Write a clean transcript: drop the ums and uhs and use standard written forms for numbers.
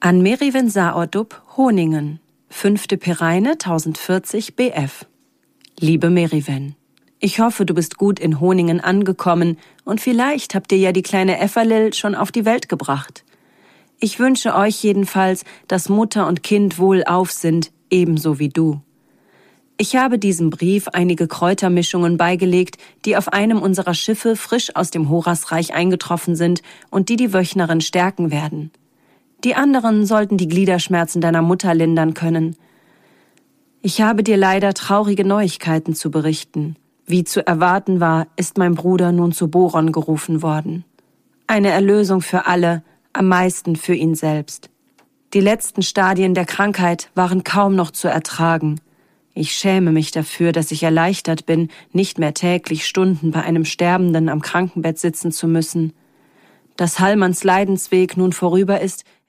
An Meriven Saordub, Honingen, 5. Pereine 1040 BF. Liebe Meriven, ich hoffe, du bist gut in Honingen angekommen und vielleicht habt ihr ja die kleine Efferlil schon auf die Welt gebracht. Ich wünsche euch jedenfalls, dass Mutter und Kind wohlauf sind, ebenso wie du. Ich habe diesem Brief einige Kräutermischungen beigelegt, die auf einem unserer Schiffe frisch aus dem Horasreich eingetroffen sind und die Wöchnerin stärken werden. Die anderen sollten die Gliederschmerzen deiner Mutter lindern können. Ich habe dir leider traurige Neuigkeiten zu berichten. Wie zu erwarten war, ist mein Bruder nun zu Boron gerufen worden. Eine Erlösung für alle, am meisten für ihn selbst. Die letzten Stadien der Krankheit waren kaum noch zu ertragen. Ich schäme mich dafür, dass ich erleichtert bin, nicht mehr täglich Stunden bei einem Sterbenden am Krankenbett sitzen zu müssen. Dass Hallmanns Leidensweg nun vorüber ist,